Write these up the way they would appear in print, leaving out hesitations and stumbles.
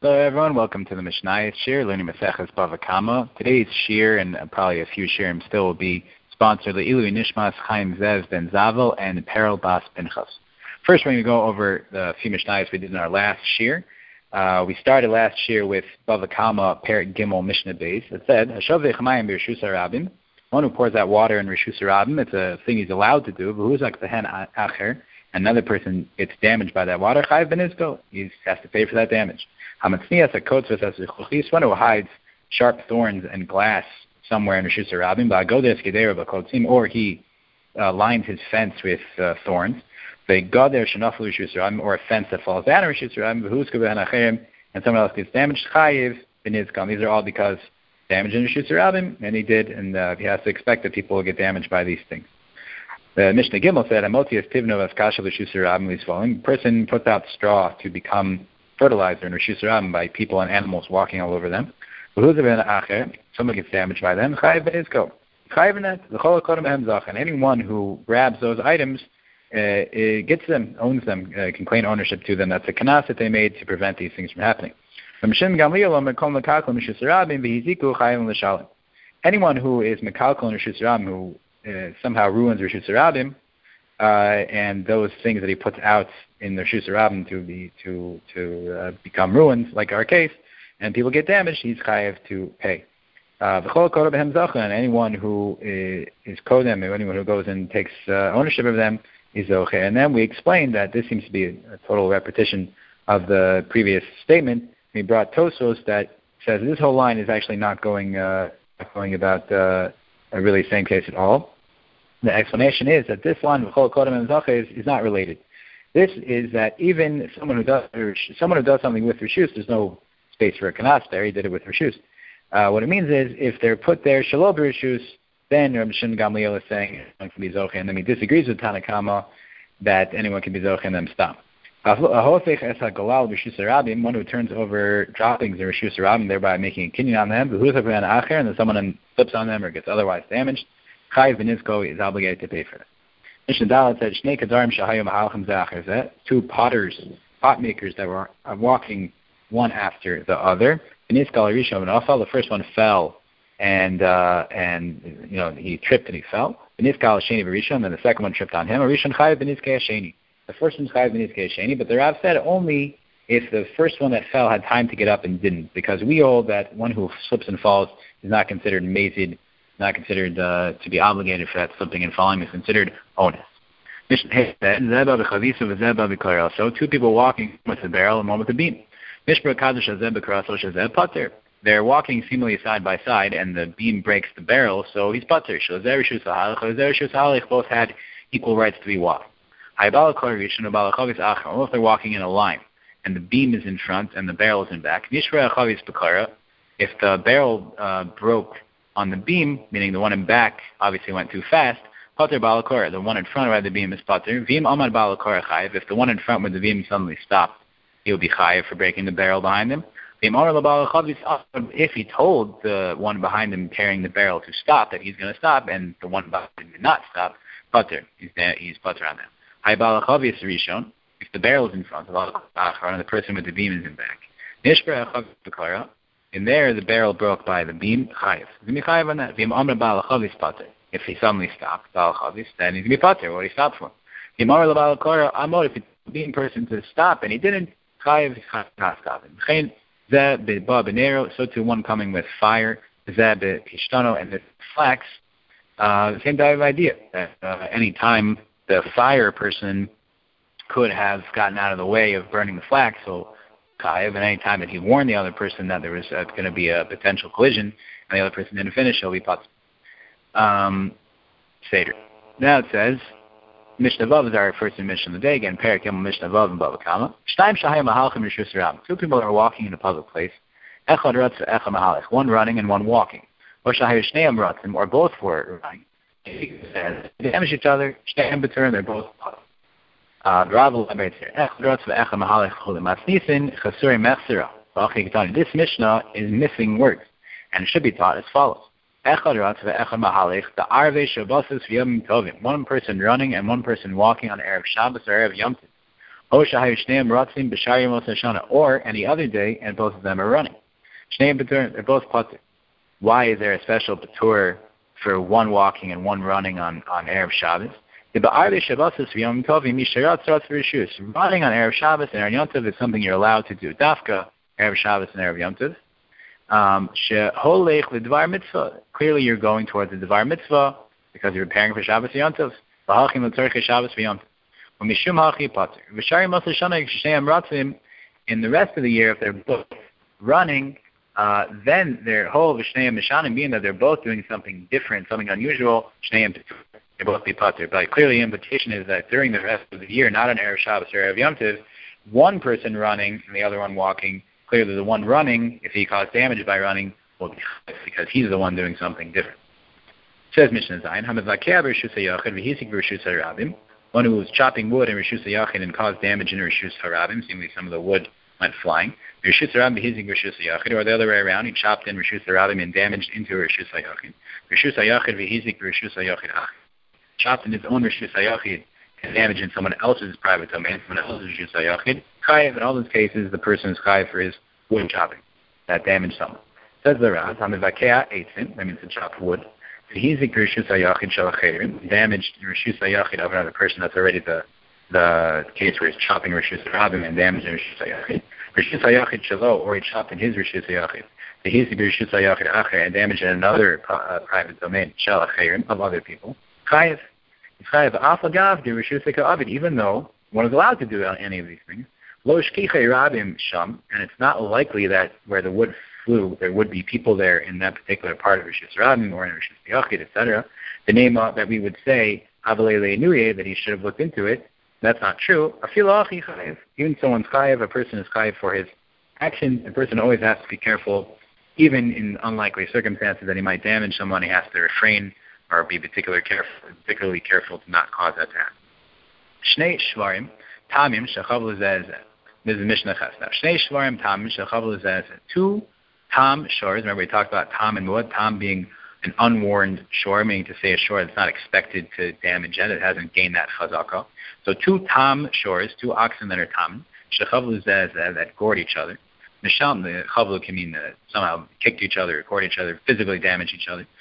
Hello everyone, welcome to the Mishnayos Shir, learning Maseches Bava Kama. Today's Shir, and probably a few Shirim still, will be sponsored by Ilui Nishmas Chaim Zev Ben Zavel and Perel Bas Pinchas. First, we're going to go over the few Mishnayos we did in our last Shir. We started last Shir with Bava Kama, Perik Gimel Mishnah Beis. It said, Hashav V'chamayim B'Reshus HaRabim, one who pours out water in Reshus HaRabim, it's a thing he's allowed to do, V'huzak B'hen Acher, another person gets damaged by that water, Chayiv Ben Izko, he has to pay for that damage. One who hides sharp thorns and glass somewhere in Reshus HaRabim, or he lines his fence with thorns, or a fence that falls down in Reshus HaRabim, and someone else gets damaged, Chayiv B'nizkam. These are all because damage in Reshus HaRabim, and he did, and he has to expect that people will get damaged by these things. The Mishnah Gimel said, a person puts out straw to become fertilizer in Reshus HaRabim by people and animals walking all over them. Someone gets damaged by them. And anyone who grabs those items gets them, owns them, can claim ownership to them. That's a kanas that they made to prevent these things from happening. Anyone who is mekalkal in Reshus HaRabim, who somehow ruins Reshus HaRabim, and those things that he puts out in the Reshus HaRabim to become ruins, like our case, and people get damaged, he's chayav to pay. And anyone who is kodem, anyone who goes and takes ownership of them, is okay. And then we explained that this seems to be a total repetition of the previous statement. We brought Tosos that says this whole line is actually not going about a really same case at all. The explanation is that this line is not related. This is that even someone who does something with Reshus, there's no space for a kanas there. He did it with Reshus. What it means is if they're put there shalom Reshus, then Rabbi Shimon Gamliel is saying anyone can be zoche, and then he disagrees with Tanakama that anyone can be zoche and then stop. One who turns over droppings in Reshus HaRabim, thereby making a kinyan on them, and then someone slips on them or gets otherwise damaged, Chayiv B'nizko is obligated to pay for it. Mishnah Dalet said, Shnei Kadarim Shahayim Ha'alchim Zachar, two pot makers that were walking one after the other. B'nizkal Rishon V'nafal, the first one fell and he tripped and he fell. B'nizkal Sheni V'rishon, then the second one tripped on him. Rishon Chayiv B'nizkei Sheni. The first one's Chayiv B'nizkei Sheni, but the Rav said only if the first one that fell had time to get up and didn't, because we hold that one who slips and falls is not considered mazid, not considered to be obligated for that slipping and falling, is considered onus. So two people walking with a barrel and one with a beam. They're walking seemingly side by side, and the beam breaks the barrel, so he's pater. Both had equal rights to be walking. If they're walking in a line, and the beam is in front and the barrel is in back. If the barrel broke on the beam, meaning the one in back obviously went too fast, pater balakora, the one in front where the beam is pater. Vim amad balakora chayiv. If the one in front where the beam suddenly stopped, he will be chayiv for breaking the barrel behind him. If he told the one behind him carrying the barrel to stop, that he's going to stop, and the one behind him did not stop, pater. He's pater on them. If the barrel is in front, and the person with the beam is in back. In there, the barrel broke by the beam, chayiv. He's going to be chayiv on that. If he suddenly stopped, then he's going to be pater, what he stopped for. If the beam person to stop and he didn't, chayiv is not stopping. So too one coming with fire, and the flax, the same type of idea. That any time the fire person could have gotten out of the way of burning the flax, so chayiv, and any time that he warned the other person that there was going to be a potential collision, and the other person didn't finish, he'll be pater. Seder. Now it says, Mishnah Vav is our first Mishnah of the day. Again, Perik Gimel Mishnah Vav and Bava Kama. Two people are walking in a public place. One running and one walking. Or both were running. They damage each other. They're both This Mishnah is missing words, and it should be taught as follows. One person running and one person walking on Erev Shabbos or Erev Yom Tov. Or any other day, and both of them are running. They're both patur. Why is there a special patur for one walking and one running on Erev Shabbos? Running on Erev Shabbos and Erev Yom Tov is something you're allowed to do. Dafka, Erev Shabbos and Erev Yom Tov. Clearly you're going towards the Dvar Mitzvah because you're preparing for Shabbos Yom Tov. In the rest of the year, if they're both running, then their whole Vishnayim Mishanim, being that they're both doing something different, something unusual, they both be patur. But clearly the implication is that during the rest of the year, not on Erev Shabbos or Erev Yom Tov, one person running and the other one walking, clearly the one running, if he caused damage by running, will be because he's the one doing something different. Says Mishnah Zayin, one who was chopping wood in Rishus HaYachid and caused damage in Rishus HaRabim, seemingly some of the wood went flying. Rishus HaRabim Hizig Rishus HaYachid, or the other way around, he chopped in Rishus HaRabim and damaged into Rishus HaYachid. Rishus HaYachid Hizig Rishus HaYachid chopped in his own Rishus HaYachid and damaged in someone else's private domain, someone else's Rishus HaYachid. Chayev, in all those cases, the person is chayev for his wood chopping that damaged someone. Says the Raz, Hamivakea Eitzin, that means to chop wood. Hizig Rishus HaYachid Shalacherim, damaged Rishus HaYachid of another person. That's already the case where he's chopping Rishus HaRabim and damaging Rishus HaYachid. Rishus HaYachid Shalo, or he chopped in his Rishus HaYachid. The Hizig Rishus HaYachid Acher and damaged in another private domain, Shalacherim, of other people. Chayev. It's chayev afagav de Rishus HaKa'avid, even though one is allowed to do any of these things. Lo shkichei rabim sham, and it's not likely that where the wood flew, there would be people there in that particular part of Rishus Rabim or in Rishus HaYachid, etc. The name that we would say, Avalei Nuye, that he should have looked into it, that's not true. Even someone's chayev, a person is chayev for his actions. A person always has to be careful, even in unlikely circumstances that he might damage someone. He has to refrain or be particularly careful to not cause that to happen. Shnei shvarim tamim shechav lezeh. This is Mishnah Ches. Now, Shnei shvarim tamim shechav lezeh. Two tam shores. Remember we talked about tam and muad. Tam being an unwarned shore, meaning to say a shore that's not expected to damage yet. It hasn't gained that chazaka. So two tam shores, two oxen that are tam, shechav lezeh, that gored each other. Nisham, the chavlu can mean somehow kicked each other, gored each other, physically damaged each other.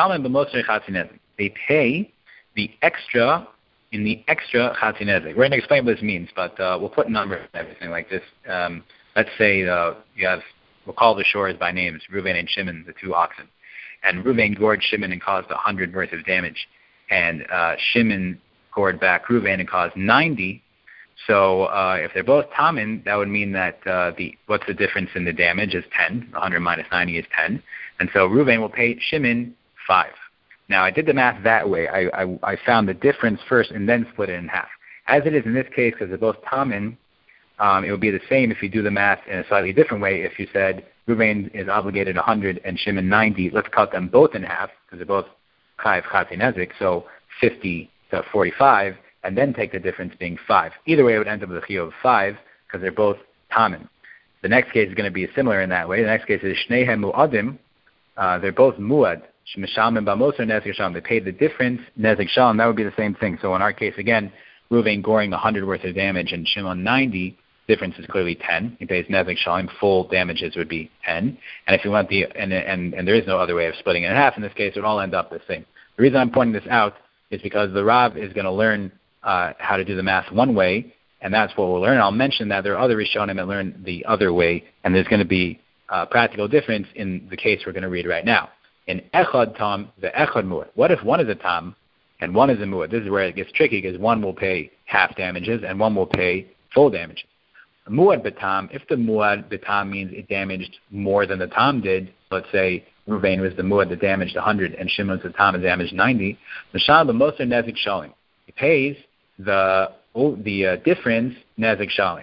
They pay the extra in the extra chatzinezek. We're going to explain what this means, but we'll put numbers and everything like this. Let's say we'll call the shores by names, Reuven and Shimon, the two oxen. And Reuven gored Shimon and caused 100 worth of damage. And Shimon gored back Reuven and caused 90. So if they're both tamin, that would mean that what's the difference in the damage is 10. 100 minus 90 is 10. And so Reuven will pay Shimon 5. Now, I did the math that way. I found the difference first and then split it in half. As it is in this case, because they're both tamin, it would be the same if you do the math in a slightly different way. If you said Reuven is obligated 100 and Shimon 90, let's cut them both in half because they're both chayiv chatzinezik, so 50 to 45, and then take the difference being 5. Either way, it would end up with a chiyuv of 5 because they're both tamin. The next case is going to be similar in that way. The next case is shnehem mu'adim. They're both muad. Mishalmim b'moser nezek shalom. They paid the difference nezek shalom. That would be the same thing. So in our case again, Reuven goring 100 worth of damage and Shimon 90. Difference is clearly 10. He pays nezek shalom. Full damages would be 10. And if you want and there is no other way of splitting it in half in this case, it would all end up the same. The reason I'm pointing this out is because the Rav is going to learn how to do the math one way, and that's what we'll learn. I'll mention that there are other Rishonim that learn the other way, and there's going to be a practical difference in the case we're going to read right now. In Echad Tam, the Echad Muad. What if one is a Tam and one is a Muad? This is where it gets tricky because one will pay half damages and one will pay full damages. Muad Batam, if the Muad Batam means it damaged more than the Tam did, let's say Reuven was the Muad that damaged 100 and Shimon's the Tam that damaged 90, Mashal b'moser nezik shalim. He pays the difference nezik shalim.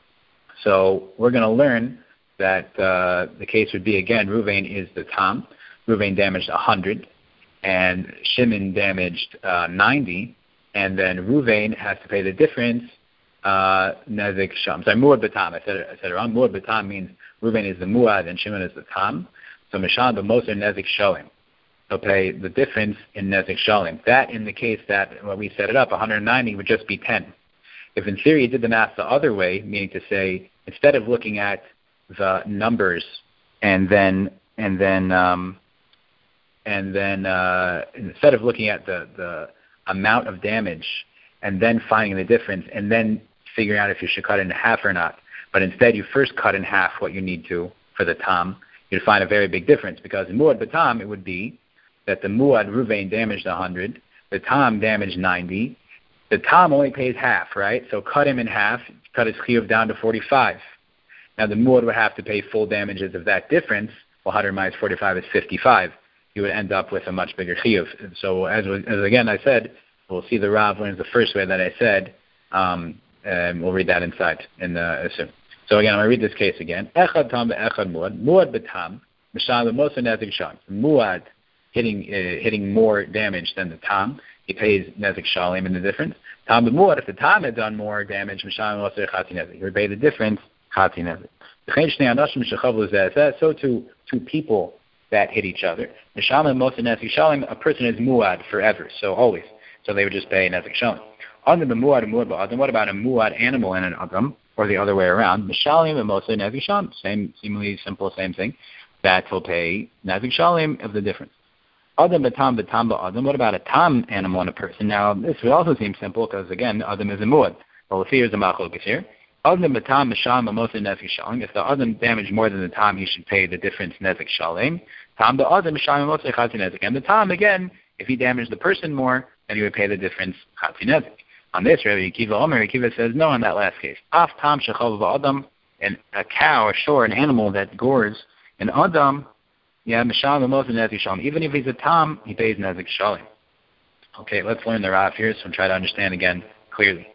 So we're going to learn that the case would be, again, Reuven is the Tam. Reuven damaged 100, and Shimon damaged 90, and then Reuven has to pay the difference, nezik shalim. Sorry, muad batam. I said it wrong. Muad batam means Reuven is the muad and Shimon is the tam. So Mishal b'moser nezik shalim. He'll pay the difference in nezik shalim. That in the case that when we set it up, 190 would just be 10. If in theory you did the math the other way, meaning to say, instead of looking at the numbers and then instead of looking at the amount of damage and then finding the difference and then figuring out if you should cut it in half or not, but instead you first cut in half what you need to for the tam, you'd find a very big difference, because in muad b'tam it would be that the muad Ruvain damaged 100, the tam damaged 90. The tam only pays half, right? So cut him in half, cut his chiyuv down to 45. Now the muad would have to pay full damages of that difference. 100 minus 45 is 55. You would end up with a much bigger chiyuv. So as again I said, we'll see the Rav learns the first way that I said, and we'll read that inside soon. So again, I'm going to read this case again. Echad tam be'echad muad. Muad b'tam. Mishal b'mosa nezik shalim. Muad hitting more damage than the tam. He pays nezik shalim in the difference. Tam b'muad, if the tam had done more damage, Mishal b'mosa chati nezik. He would pay the difference, chati nezik. So to two people that hit each other. Mishal b'mosa nezik shalim, a person is muad forever, so always. So they would just pay nezik shalim. What about a muad animal and an adam? Or the other way around, Mishalim and Mosa Nezik Shalim, same, seemingly simple, same thing, that he'll pay Nezik Shalim of the difference. Adam Batam Ba'adam, what about a tam animal and a person? Now, this would also seem simple, because again, Adam is a muad. Well, here's the machlokes here. Adam Batam Mishalim and Mosa Nezik Shalim, if the Adam damaged more than the tam, he should pay the difference Nezik Shalim. Tam Ba'adam Mishalim Mosa Chati Nezik. And the tam, again, if he damaged the person more, then he would pay the difference Chati Nezik. On this, Rabbi Akiva says no in that last case. Af tam shechov v'adam, and a cow, a shore, an animal that gores, an adam, mishal v'mos nezik shalim. Even if he's a tam, he pays nezik shalim. Okay, let's learn the Rav here, so try to understand again clearly.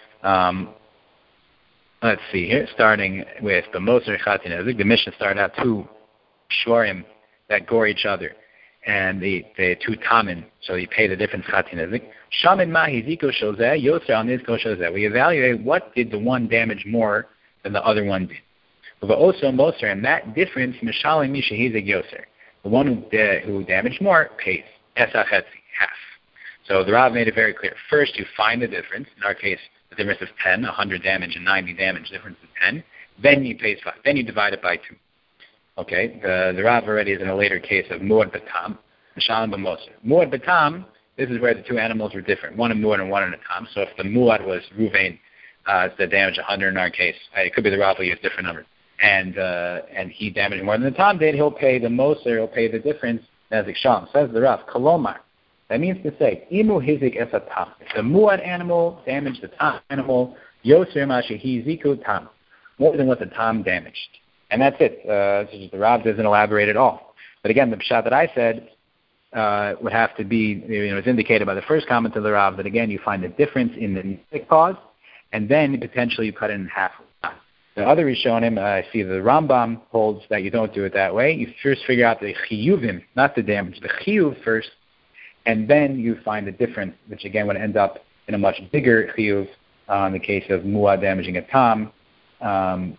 Let's see here, starting with the moser chati nezik. The Mishnah started out two shorim that gore each other, and the two tamin, so you pay the difference chati nezik. Shamin mahi ziko shozeh, yoser al nizko shozeh. We evaluate what did the one damage more than the other one did. But also moser, and that difference, mishalim mishahizik yoser. The one who damaged more pays esachetzi, half. So the Rav made it very clear. First, you find the difference. In our case, the difference is 10, 100 damage and 90 damage. Difference is 10. Then you pay 5. Then you divide it by 2. Okay. The Rav already is in a later case of muad batam, mishalim b'moser. Muad batam. This is where the two animals were different, one in muad and one in a tam. So if the muad was Ruvain, the damage 100 in our case. It could be the Rav will use different numbers. And he damaged more than the tam did, he'll pay the moser, he'll pay the difference, nezik shalim. Says the Rav, kolomar. That means to say, imu hizik es tam. If the muad animal damaged the tam animal, yoser mashehi ziku tam. More than what the tam damaged. And that's it. The Rav doesn't elaborate at all. But again, the pshat that I said, would have to be, it's indicated by the first comment of the Rav that again you find the difference in the nezik cause, and then potentially you cut it in half. The other Rishonim, I see the Rambam holds that you don't do it that way. You first figure out the chiyuvim, not the damage, the chiyuv first, and then you find the difference, which again would end up in a much bigger chiyuv in the case of muad damaging a tam. Fine.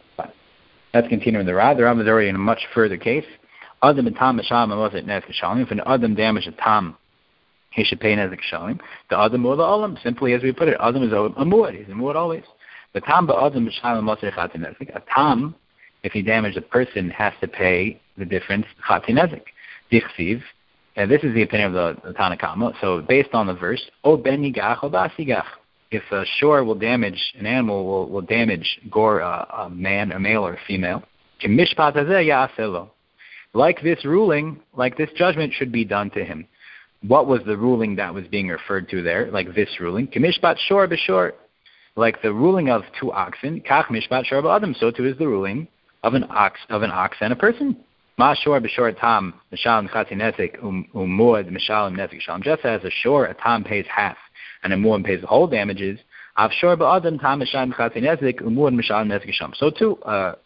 Let's continue with the Rav. The Rav is already in a much further case. Adam and tam mishalim nezik shalim. If an adam damaged a tam, he should pay nezik shalim. The adam muad olam, simply as we put it, adam is a muad. He's a muad always. The tam ba'adam mishalim moser chati nezik. A tam, if he damaged a person, has to pay the difference chati nezik. Dichsiv, and this is the opinion of the Tanna Kama. So based on the verse, o ben yigach o bas yigach. If a shore will damage an animal, will damage gore a man, a male or a female, mishpat hazeh ya'aseh. Like this ruling, like this judgment should be done to him. What was the ruling that was being referred to there? Like this ruling, mishpat shor b'shor. Like the ruling of two oxen, kach mishpat shor b'adam. So too is the ruling of an ox and a person. Ma shor b'shor tam mishalim chati nezik umuad mishalim nezik shalom. Just as a shor, a tam pays half, and a muad pays the whole damages. Av shor ba'adam tam mishalim chati nezik umuad mishalim nezik shalom. So too,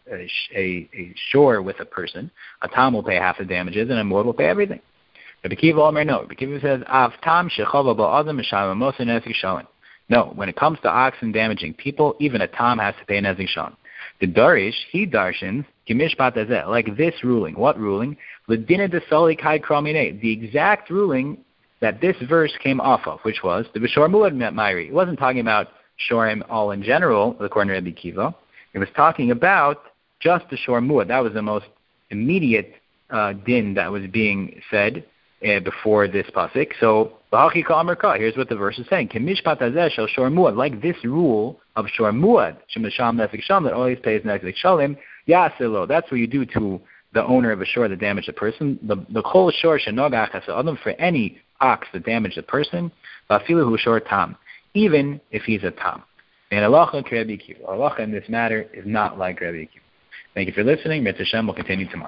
a shor with a person, a tam will pay half the damages, and a muad will pay everything. Rabbi Akiva Omer no. Rabbi Akiva says av tam shechava ba'adam mishalim moser nezik shalom. No, when it comes to oxen damaging people, even a tam has to pay nezik shalom. The Darish, he darshans, kimishpat azeh, like this ruling. What ruling? L'dina desali kai kramine, the exact ruling that this verse came off of, which was the b'shor muad mairi. It wasn't talking about shorim all in general, according to Rabbi Akiva. It was talking about just the shor muad. That was the most immediate din that was being said before this pasuk. So here's what the verse is saying: like this rule of shor muad, that always pays nefik shalim. Yasilo. That's what you do to the owner of a shor that damaged a person. The kol shor shenogach adam, for any ox that damaged a person, vafilu hu shor tam, even if he's a tam. And halacha Rabbi Akiva. Halacha in this matter is not like Rabbi Akiva. Thank you for listening. Mitzvah Shem will continue tomorrow.